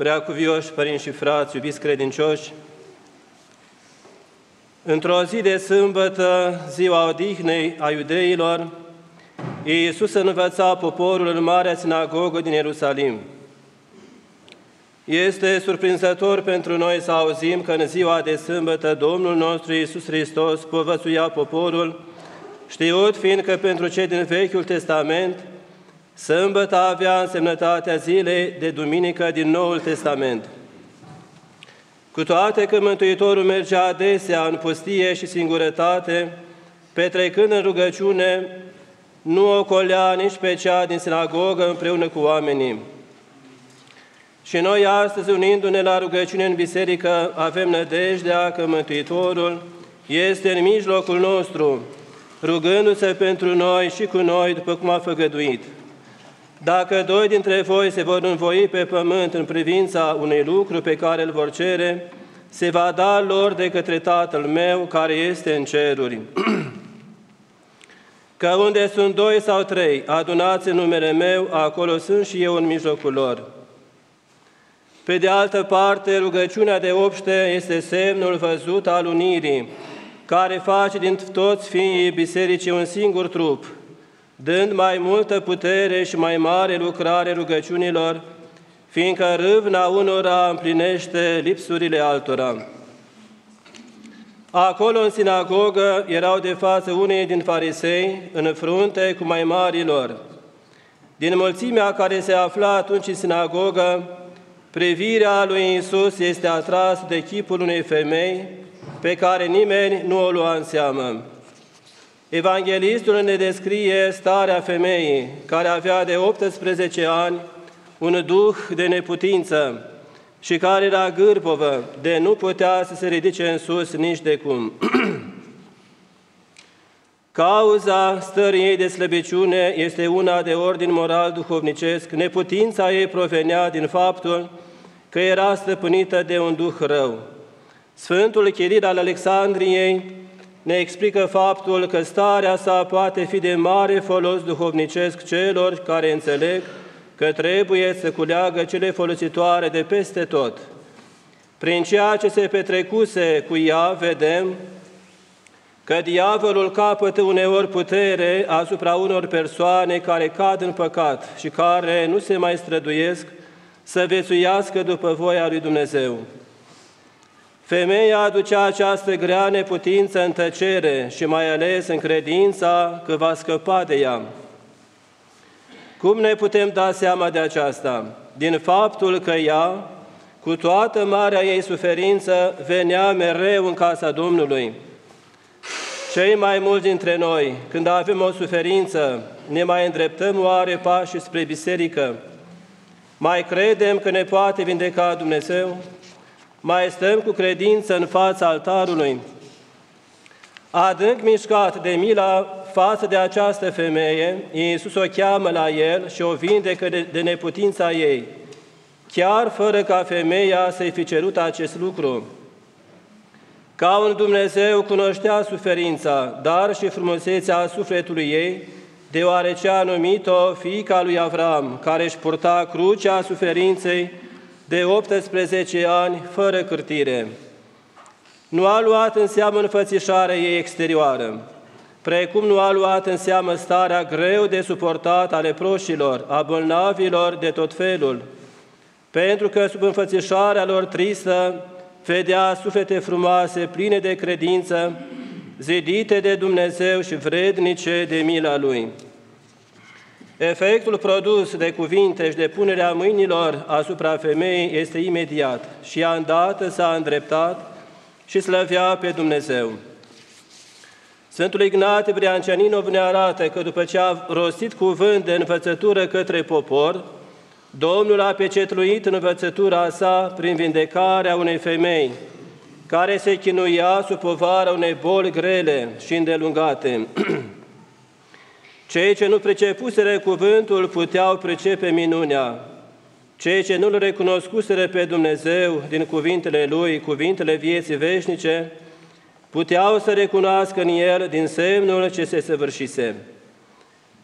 Preacuvioși părinți și frați, iubiți credincioși, într-o zi de sâmbătă, ziua odihnei a iudeilor, Iisus învăța poporul în Marea Sinagogă din Ierusalim. Este surprinzător pentru noi să auzim că în ziua de sâmbătă Domnul nostru Iisus Hristos povățuia poporul, știut fiindcă pentru cei din Vechiul Testament, sâmbăta avea însemnătatea zilei de duminică din Noul Testament. Cu toate că Mântuitorul mergea adesea în pustie și singurătate, petrecând în rugăciune, nu ocolea nici pe cea din sinagogă împreună cu oamenii. Și noi astăzi, unindu-ne la rugăciune în biserică, avem nădejdea că Mântuitorul este în mijlocul nostru, rugându-se pentru noi și cu noi, după cum a făgăduit. Dacă doi dintre voi se vor învoi pe pământ în privința unui lucru pe care îl vor cere, se va da lor de către Tatăl meu care este în ceruri. Că unde sunt doi sau trei adunați în numele meu, acolo sunt și eu în mijlocul lor. Pe de altă parte, rugăciunea de obște este semnul văzut al unirii, care face din toți fiii bisericii un singur trup, dând mai multă putere și mai mare lucrare rugăciunilor, fiindcă râvna unora împlinește lipsurile altora. Acolo, în sinagogă, erau de față unii din farisei, în frunte cu mai marilor. Din mulțimea care se afla atunci în sinagogă, privirea lui Iisus este atrasă de chipul unei femei pe care nimeni nu o lua în seamă. Evanghelistul ne descrie starea femeii, care avea de 18 ani un duh de neputință și care era gârpovă, de nu putea să se ridice în sus nici de cum. Cauza stării ei de slăbiciune este una de ordin moral duhovnicesc. Neputința ei provenea din faptul că era stăpânită de un duh rău. Sfântul Chiril al Alexandriei ne explică faptul că starea sa poate fi de mare folos duhovnicesc celor care înțeleg că trebuie să culeagă cele folositoare de peste tot. Prin ceea ce se petrecuse cu ea, vedem că diavolul capătă uneori putere asupra unor persoane care cad în păcat și care nu se mai străduiesc să viețuiască după voia lui Dumnezeu. Femeia aducea această grea neputință în tăcere și mai ales în credința că va scăpa de ea. Cum ne putem da seama de aceasta? Din faptul că ea, cu toată marea ei suferință, venea mereu în casa Domnului. Cei mai mulți dintre noi, când avem o suferință, ne mai îndreptăm oare pașii spre biserică? Mai credem că ne poate vindeca Dumnezeu? Mai stăm cu credință în fața altarului? Adânc mișcat de mila față de această femeie, Iisus o cheamă la el și o vindecă de neputința ei, chiar fără ca femeia să-i fi cerut acest lucru. Ca un Dumnezeu cunoștea suferința, dar și frumusețea sufletului ei, deoarece a numit-o fiica lui Avram, care își purta crucea suferinței de 18 ani, fără cârtire. Nu a luat în seamă înfățișarea ei exterioară, precum nu a luat în seamă starea greu de suportat a leproșilor, a bolnavilor de tot felul, pentru că sub înfățișarea lor tristă vedea suflete frumoase, pline de credință, zidite de Dumnezeu și vrednice de mila Lui. Efectul produs de cuvinte și de punerea mâinilor asupra femeii este imediat și ea îndată s-a îndreptat și slăvea pe Dumnezeu. Sfântul Ignate Briancianinov ne arată că după ce a rostit cuvânt de învățătură către popor, Domnul a pecetluit învățătura sa prin vindecarea unei femei care se chinuia sub povara unei boli grele și îndelungate. Cei ce nu pricepuseră cuvântul puteau pricepe minunea. Cei ce nu-L recunoscuseră pe Dumnezeu din cuvintele Lui, cuvintele vieții veșnice, puteau să recunoască în El din semnul ce se săvârșise.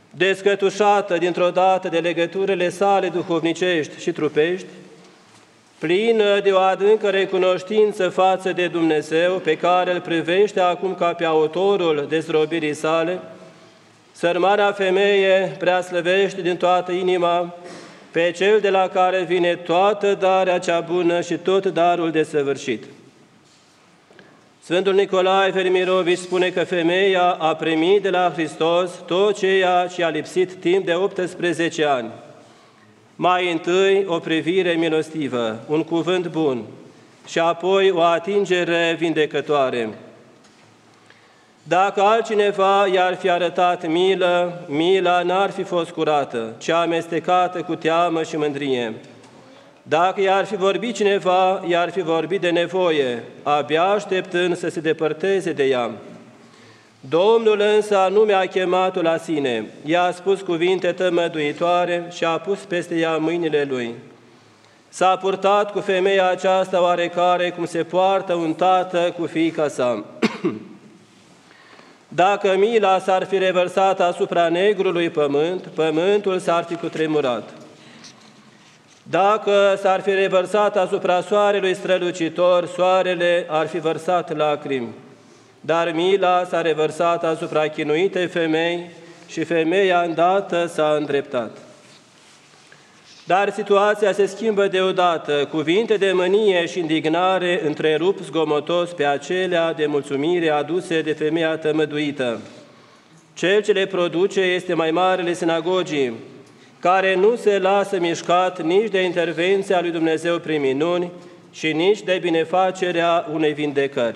Descătușată dintr-o dată de legăturile sale duhovnicești și trupești, plină de o adâncă recunoștință față de Dumnezeu, pe care îl privește acum ca pe autorul dezrobirii sale, sărmana femeie preaslăvește din toată inima pe Cel de la care vine toată darea cea bună și tot darul desăvârșit. Sfântul Nicolae Velimirovici spune că femeia a primit de la Hristos tot ceea ce a lipsit timp de 18 ani. Mai întâi o privire milostivă, un cuvânt bun și apoi o atingere vindecătoare. Dacă altcineva i-ar fi arătat milă, mila n-ar fi fost curată, ci amestecată cu teamă și mândrie. Dacă i-ar fi vorbit cineva, i-ar fi vorbit de nevoie, abia așteptând să se depărteze de ea. Domnul însă nu mi-a chemat-o la sine, i-a spus cuvinte tămăduitoare și a pus peste ea mâinile lui. S-a purtat cu femeia aceasta oarecare cum se poartă un tată cu fiica sa. Dacă mila s-ar fi revărsat asupra negrului pământ, pământul s-ar fi cutremurat. Dacă s-ar fi revărsat asupra soarelui strălucitor, soarele ar fi vărsat lacrimi. Dar mila s-a revărsat asupra chinuitei femei și femeia îndată s-a îndreptat. Dar situația se schimbă deodată, cuvinte de mânie și indignare întrerup zgomotos pe acelea de mulțumire aduse de femeia tămăduită. Cel ce le produce este mai marele sinagogii, care nu se lasă mișcat nici de intervenția lui Dumnezeu prin minuni și nici de binefacerea unei vindecări.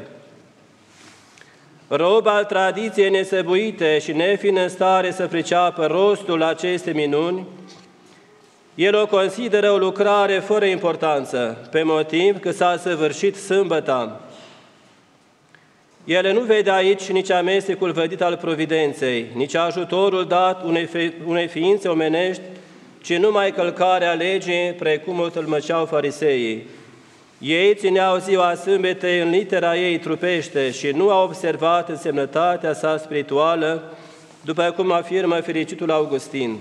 Rob al tradiției nesăbuite și nefiind în stare să priceapă rostul acestei minuni, el o consideră o lucrare fără importanță, pe motiv că s-a săvârșit sâmbăta. El nu vede aici nici amestecul vădit al providenței, nici ajutorul dat unei ființe omenești, ci numai călcarea legii, precum o tălmăceau fariseii. Ei țineau ziua sâmbetei în litera ei trupește și nu au observat însemnătatea sa spirituală, după cum afirmă fericitul Augustin.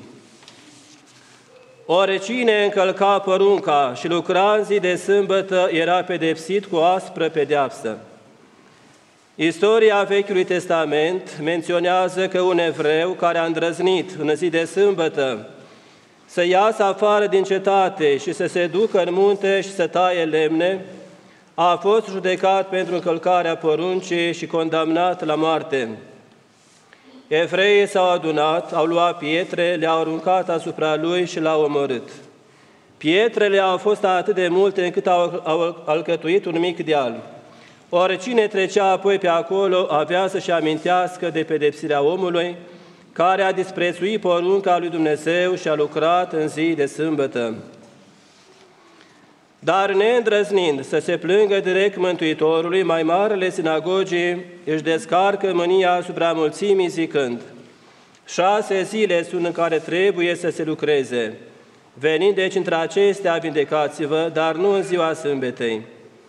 Oricine încălca porunca și lucra în zi de sâmbătă era pedepsit cu o aspră pedeapsă. Istoria Vechiului Testament menționează că un evreu care a îndrăznit în zi de sâmbătă să iasă afară din cetate și să se ducă în munte și să taie lemne, a fost judecat pentru încălcarea poruncii și condamnat la moarte. Evreii s-au adunat, au luat pietre, le-au aruncat asupra lui și l-au omorât. Pietrele au fost atât de multe încât au alcătuit un mic deal. Oricine trecea apoi pe acolo avea să-și amintească de pedepsirea omului care a disprețuit porunca lui Dumnezeu și a lucrat în zi de sâmbătă. Dar neîndrăznind să se plângă direct Mântuitorului, mai marele sinagogii își descarcă mânia asupra mulțimii zicând: 6 zile sunt în care trebuie să se lucreze. Venind deci între acestea, vindecați-vă, dar nu în ziua sâmbetei.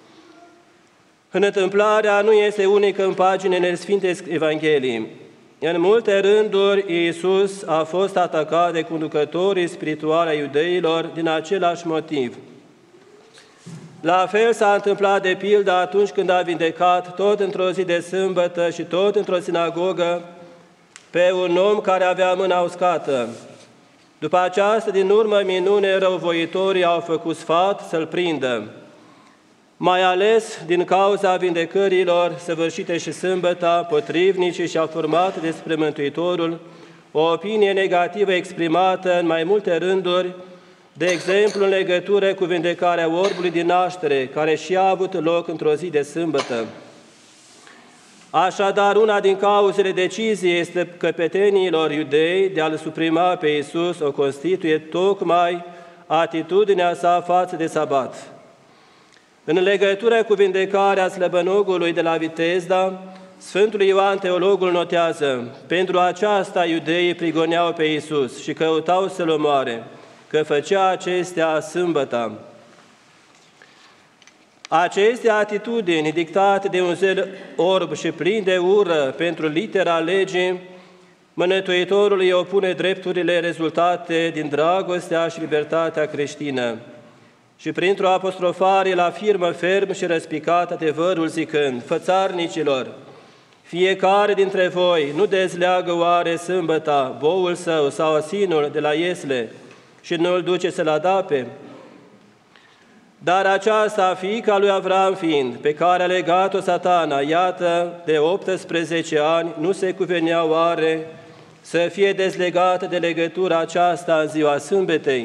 Întâmplarea nu este unică în paginile Sfintei Evangheliei. În multe rânduri, Iisus a fost atacat de conducătorii spirituali ai iudeilor din același motiv. La fel s-a întâmplat de pildă atunci când a vindecat, tot într-o zi de sâmbătă și tot într-o sinagogă, pe un om care avea mâna uscată. După această din urmă minune, răuvoitorii au făcut sfat să-l prindă. Mai ales din cauza vindecărilor săvârșite și sâmbăta, potrivnicii și-au format despre Mântuitorul o opinie negativă exprimată în mai multe rânduri, de exemplu în legătură cu vindecarea orbului din naștere, care și a avut loc într-o zi de sâmbătă. Așadar, una din cauzele deciziei este căpeteniilor iudei de a-L suprima pe Iisus o constituie tocmai atitudinea sa față de sabat. În legătură cu vindecarea slăbănogului de la Vitezda, Sfântul Ioan Teologul notează: pentru aceasta iudeii prigoneau pe Iisus și căutau să-L omoare, că făcea acestea sâmbăta. Aceste atitudini dictate de un zel orb și plin de ură pentru litera legii, Mântuitorul îi opune drepturile rezultate din dragostea și libertatea creștină. Și printr-o apostrofare îl afirmă ferm și răspicat adevărul zicând: fățarnicilor, fiecare dintre voi nu dezleagă oare sâmbăta boul său sau asinul de la iesle și nu îl duce să-l adape? Dar aceasta, fiica lui Avram fiind, pe care a legat-o Satana, iată, de 18 ani, nu se cuvenea oare să fie dezlegată de legătura aceasta în ziua sâmbetei?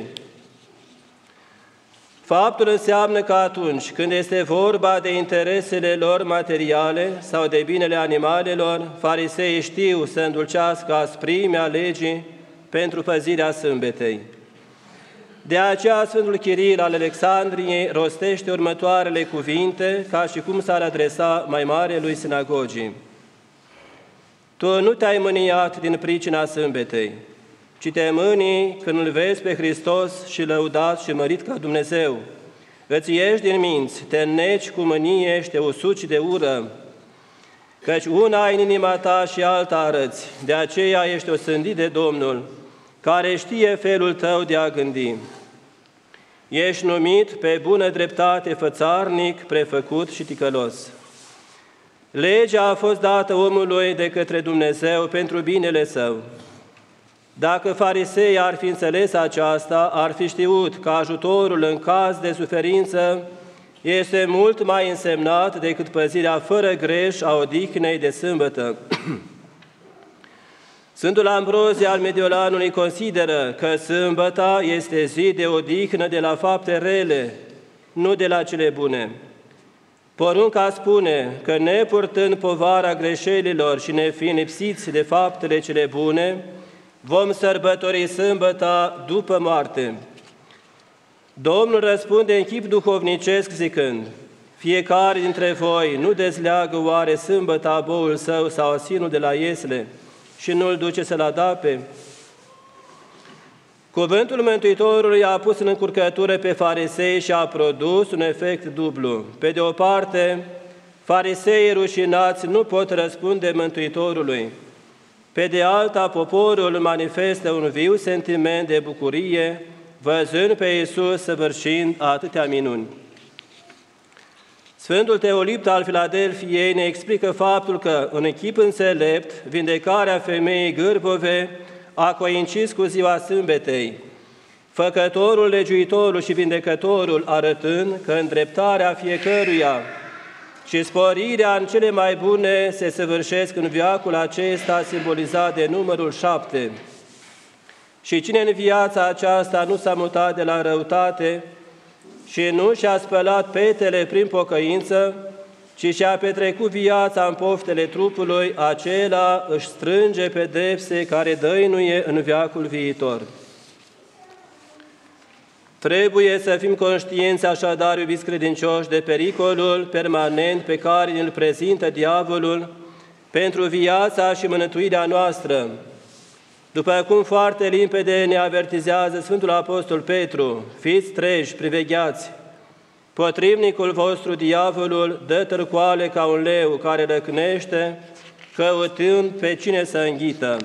Faptul înseamnă că atunci când este vorba de interesele lor materiale sau de binele animalelor, fariseii știu să îndulcească asprimea legii pentru păzirea sâmbetei. De aceea Sfântul Chiril al Alexandriei rostește următoarele cuvinte, ca și cum s-ar adresa mai marelui sinagogii: Tu nu te-ai mâniat din pricina sâmbetei, ci te mânii când îl vezi pe Hristos și lăudat și mărit ca Dumnezeu. Îți ieși din minți, te înneci cu mânie și te usuci de ură, căci una ai în inima ta și alta arăți, de aceea ești osândit de Domnul, care știe felul tău de a gândi. Ești numit pe bună dreptate fățarnic, prefăcut și ticălos. Legea a fost dată omului de către Dumnezeu pentru binele său. Dacă fariseii ar fi înțeles aceasta, ar fi știut că ajutorul în caz de suferință este mult mai însemnat decât păzirea fără greș a odihnei de sâmbătă. Sfântul Ambrozie al Mediolanului consideră că sâmbăta este zi de odihnă de la fapte rele, nu de la cele bune. Porunca spune că nepurtând povara greșelilor și nefiind lipsiți de faptele cele bune, vom sărbători sâmbăta după moarte. Domnul răspunde în chip duhovnicesc zicând: fiecare dintre voi nu dezleagă oare sâmbăta boul său sau asinul de la iesle și nu îl duce să-l adape? Cuvântul Mântuitorului a pus în încurcătură pe farisei și a produs un efect dublu. Pe de o parte, fariseii rușinați nu pot răspunde Mântuitorului. Pe de alta, poporul manifestă un viu sentiment de bucurie, văzând pe Iisus săvârșind atâtea minuni. Sfântul Teolipt al Filadelfiei ne explică faptul că, în chip înțelept, vindecarea femeii gârbove a coincis cu ziua sâmbetei, făcătorul, legiuitorul și vindecătorul arătând că îndreptarea fiecăruia și sporirea în cele mai bune se săvârșesc în veacul acesta simbolizat de numărul 7. Și cine în viața aceasta nu s-a mutat de la răutate și nu și-a spălat petele prin pocăință, ci și-a petrecut viața în poftele trupului, acela își strânge pedepse care dăinuie în veacul viitor. Trebuie să fim conștienți așadar, iubiți credincioși, de pericolul permanent pe care îl prezintă diavolul pentru viața și mântuirea noastră. După cum foarte limpede ne avertizează Sfântul Apostol Petru: fiți treji, privegheați, potrivnicul vostru, diavolul, dă târcoale ca un leu care răcnește, căutând pe cine să înghită.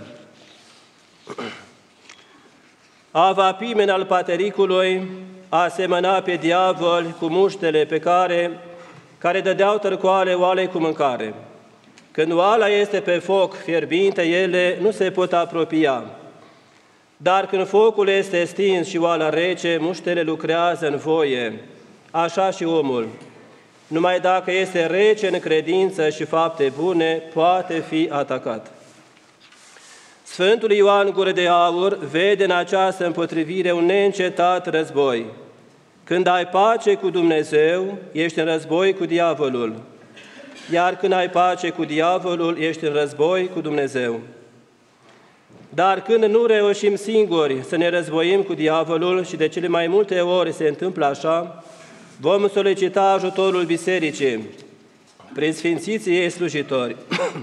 Ava Pimen al Patericului a semănat pe diavol cu muștele pe care dădeau târcoale oalei cu mâncare. Când oala este pe foc fierbinte, ele nu se pot apropia. Dar când focul este stins și oala rece, muștele lucrează în voie. Așa și omul, numai dacă este rece în credință și fapte bune, poate fi atacat. Sfântul Ioan Gură de Aur vede în această împotrivire un neîncetat război. Când ai pace cu Dumnezeu, ești în război cu diavolul, iar când ai pace cu diavolul, ești în război cu Dumnezeu. Dar când nu reușim singuri să ne războim cu diavolul, și de cele mai multe ori se întâmplă așa, vom solicita ajutorul Bisericii prin sfințiții ei slujitori.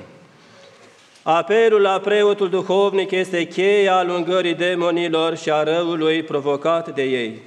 Apelul la preotul duhovnic este cheia alungării demonilor și a răului provocat de ei.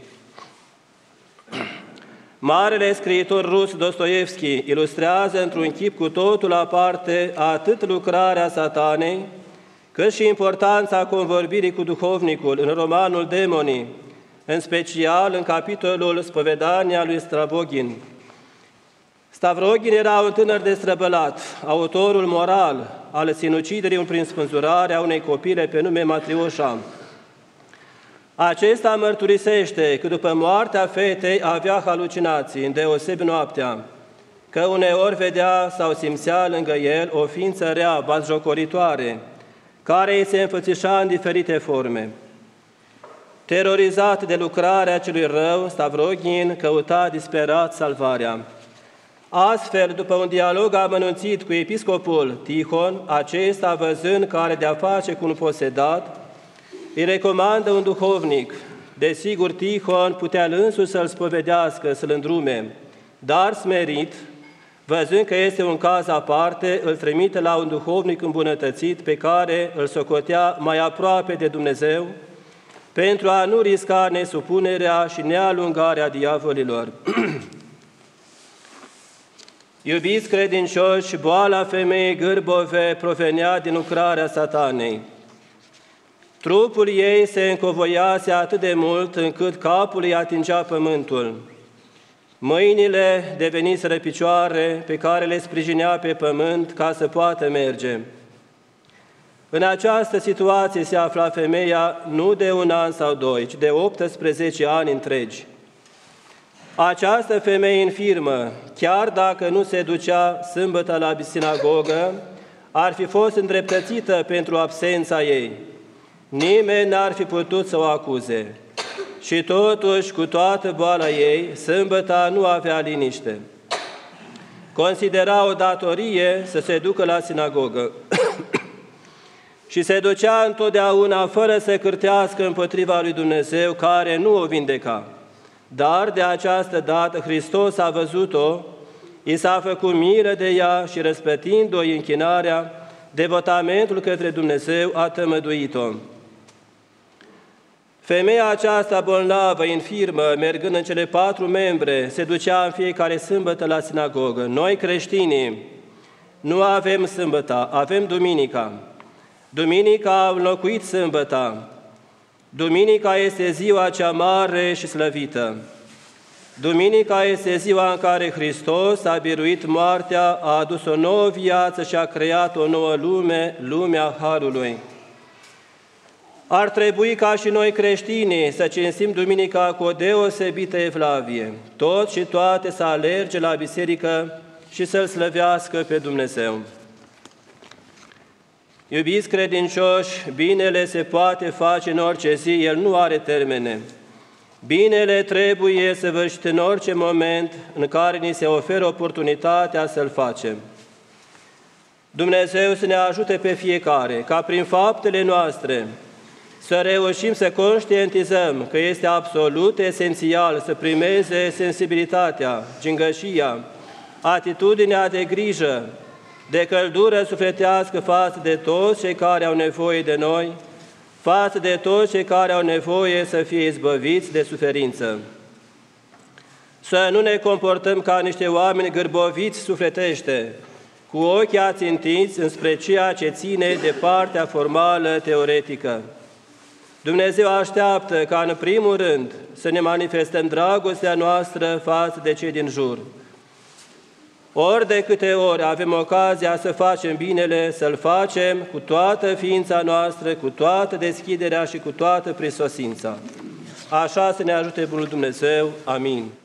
Marele scriitor rus Dostoevski ilustrează într-un chip cu totul aparte atât lucrarea Satanei, cât și importanța convorbirii cu duhovnicul în romanul Demonii, în special în capitolul Spovedania lui Stavrogin. Stavrogin era un tânăr destrăbălat, autorul moral al sinuciderii prin spânzurare a unei copile pe nume Matrioșa. Acesta mărturisește că după moartea fetei avea halucinații, îndeosebi noaptea, că uneori vedea sau simțea lângă el o ființă rea, batjocoritoare, care îi se înfățișa în diferite forme. Terorizat de lucrarea celui rău, Stavrogin căuta disperat salvarea. Astfel, după un dialog amănunțit cu episcopul Tihon, acesta, văzând că are de-a face cu un posedat, îi recomandă un duhovnic. Desigur, Tihon putea însuși să-l spovedească, să-l îndrume, dar smerit, văzând că este un caz aparte, îl trimite la un duhovnic îmbunătățit pe care îl socotea mai aproape de Dumnezeu, pentru a nu risca nesupunerea și nealungarea diavolilor. Iubiți credincioși, boala femeii gârbove provenea din lucrarea Satanei. Trupul ei se încovoiase atât de mult încât capul îi atingea pământul. Mâinile deveniseră picioare pe care le sprijinea pe pământ ca să poată merge. În această situație se afla femeia nu de 1 an sau 2, ci de 18 ani întregi. Această femeie infirmă, chiar dacă nu se ducea sâmbătă la sinagogă, ar fi fost îndreptățită pentru absența ei. Nimeni n-ar fi putut să o acuze. Și totuși, cu toată boala ei, sâmbăta nu avea liniște. Considera o datorie să se ducă la sinagogă și se ducea întotdeauna fără să cârtească împotriva lui Dumnezeu, care nu o vindeca. Dar de această dată Hristos a văzut-o, i s-a făcut milă de ea și, răsplătind-o închinarea, devotamentul către Dumnezeu a tămăduit-o. Femeia aceasta bolnavă, infirmă, mergând în cele 4 membre, se ducea în fiecare sâmbătă la sinagogă. Noi, creștinii, nu avem sâmbăta, avem duminica. Duminica a înlocuit sâmbăta. Duminica este ziua cea mare și slăvită. Duminica este ziua în care Hristos a biruit moartea, a adus o nouă viață și a creat o nouă lume, lumea Harului. Ar trebui ca și noi creștinii să cinstim duminica cu o deosebită evlavie, toți și toate să alerge la biserică și să-L slăvească pe Dumnezeu. Iubiți credincioși, binele se poate face în orice zi, el nu are termene. Binele trebuie săvârșit în orice moment în care ni se oferă oportunitatea să-l facem. Dumnezeu să ne ajute pe fiecare, ca prin faptele noastre să reușim să conștientizăm că este absolut esențial să primeze sensibilitatea, gingășia, atitudinea de grijă, de căldură sufletească față de toți cei care au nevoie de noi, față de toți cei care au nevoie să fie izbăviți de suferință. Să nu ne comportăm ca niște oameni gârboviți sufletește, cu ochii ațintiți înspre ceea ce ține de partea formală teoretică. Dumnezeu așteaptă ca în primul rând să ne manifestăm dragostea noastră față de cei din jur. Ori de câte ori avem ocazia să facem binele, să-l facem cu toată ființa noastră, cu toată deschiderea și cu toată prisosința. Așa să ne ajute Bunul Dumnezeu. Amin.